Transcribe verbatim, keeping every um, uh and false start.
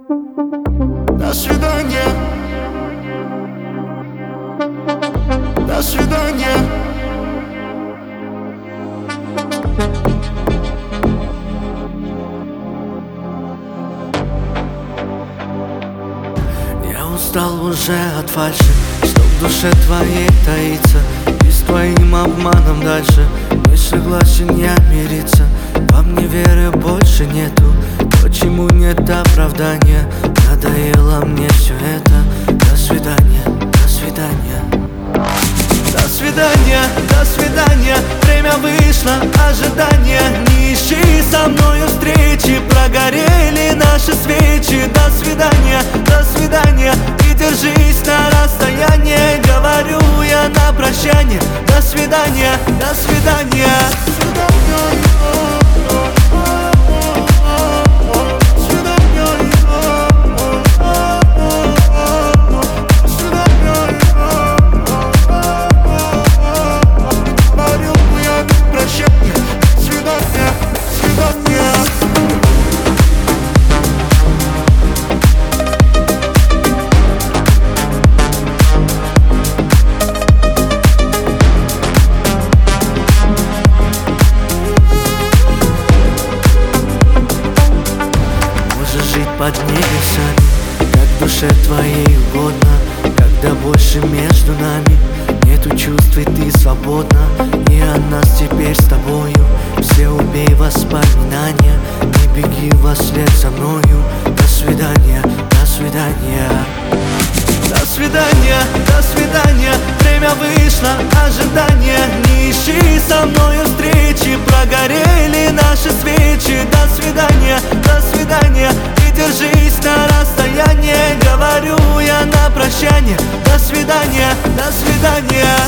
До свидания. До свидания. Я устал уже от фальши, что в душе твоей таится. И с твоим обманом дальше не согласен я мириться. Вам не веры больше нету, почему нет оправдания? Надоело мне все это. До свидания, до свидания. До свидания, до свидания. Время вышло, ожидание. Не ищи со мною встречи, прогорели наши свечи. До свидания, до свидания. И держись на расстоянии, говорю я на прощание. До свидания, до свидания. Под небесами, как душе твоей угодно. Когда больше между нами нету чувств и ты свободна. И о нас теперь с тобою все убей воспоминания. Не беги вслед за мною. До свидания, до свидания. До свидания, до свидания. Время вышло, ожидание. Не ищи со мною встречи, прогорели наши свечи. До свидания, до свидания. И держись на расстоянии, говорю я на прощание. До свидания, до свидания.